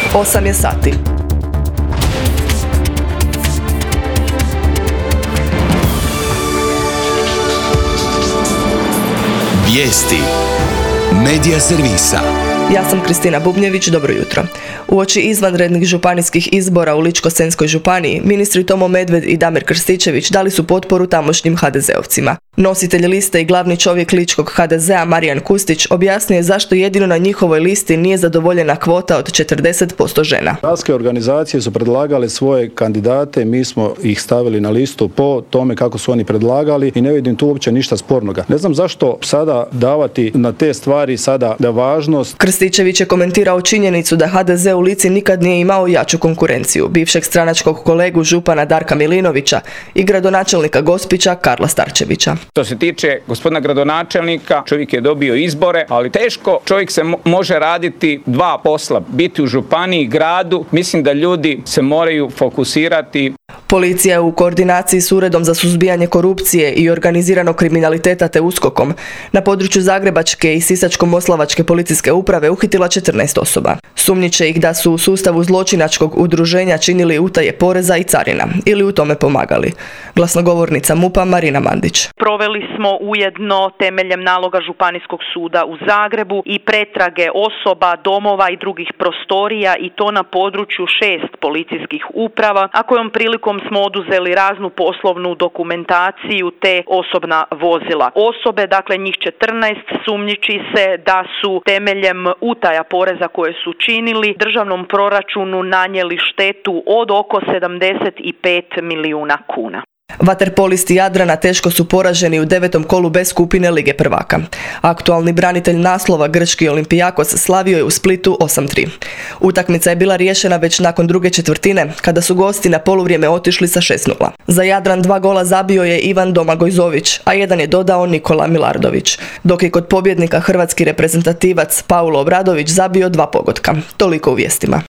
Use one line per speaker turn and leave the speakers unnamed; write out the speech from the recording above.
8 je sati.
Vijesti Medija servisa.
Ja sam Kristina Bubnjević, dobro jutro. Uoči izvanrednih županijskih izbora u Ličko-senjskoj županiji, ministri Tomo Medved i Damir Krstičević dali su potporu tamošnjim HDZ-ovcima. Nositelj liste i glavni čovjek ličkog HDZ-a Marijan Kustić objasnio je zašto jedino na njihovoj listi nije zadovoljena kvota od 40% žena.
Gradske organizacije su predlagale svoje kandidate, mi smo ih stavili na listu po tome kako su oni predlagali i ne vidim tu uopće ništa spornoga. Ne znam zašto sada davati na te stvari sada važnost.
Krstičević je komentirao činjenicu da HDZ u Lici nikad nije imao jaču konkurenciju, bivšeg stranačkog kolegu župana Darka Milinovića i gradonačelnika Gospića Karla Starčevića.
Što se tiče gospodina gradonačelnika, čovjek je dobio izbore, ali teško čovjek se može raditi dva posla, biti u županiji, gradu. Mislim da ljudi se moraju fokusirati.
Policija je u koordinaciji s Uredom za suzbijanje korupcije i organiziranog kriminaliteta te USKOK-om na području Zagrebačke i Sisačko-moslavačke policijske uprave uhitila 14 osoba. Sumnjiče ih da su u sustavu zločinačkog udruženja činili utaje poreza i carina ili u tome pomagali. Glasnogovornica MUP-a Marina Mandić.
Proveli smo ujedno temeljem naloga Županijskog suda u Zagrebu i pretrage osoba, domova i drugih prostorija i to na području 6 policijskih uprava, a kojom prilikom smo oduzeli raznu poslovnu dokumentaciju te osobna vozila. Osobe, dakle njih 14, sumnjiči se da su temeljem utaja poreza koje su činili državnom proračunu nanijeli štetu od oko 75 milijuna kuna.
Vaterpolisti Jadrana teško su poraženi u 9. kolu B skupine Lige prvaka. Aktualni branitelj naslova grčki Olimpijakos slavio je u Splitu 8-3. Utakmica je bila riješena već nakon druge četvrtine, kada su gosti na poluvrijeme otišli sa 6-0. Za Jadran 2 gola zabio je Ivan Domagojzović, a jedan je dodao Nikola Milardović, dok je kod pobjednika hrvatski reprezentativac Paulo Obradović zabio 2 pogotka. Toliko u vijestima.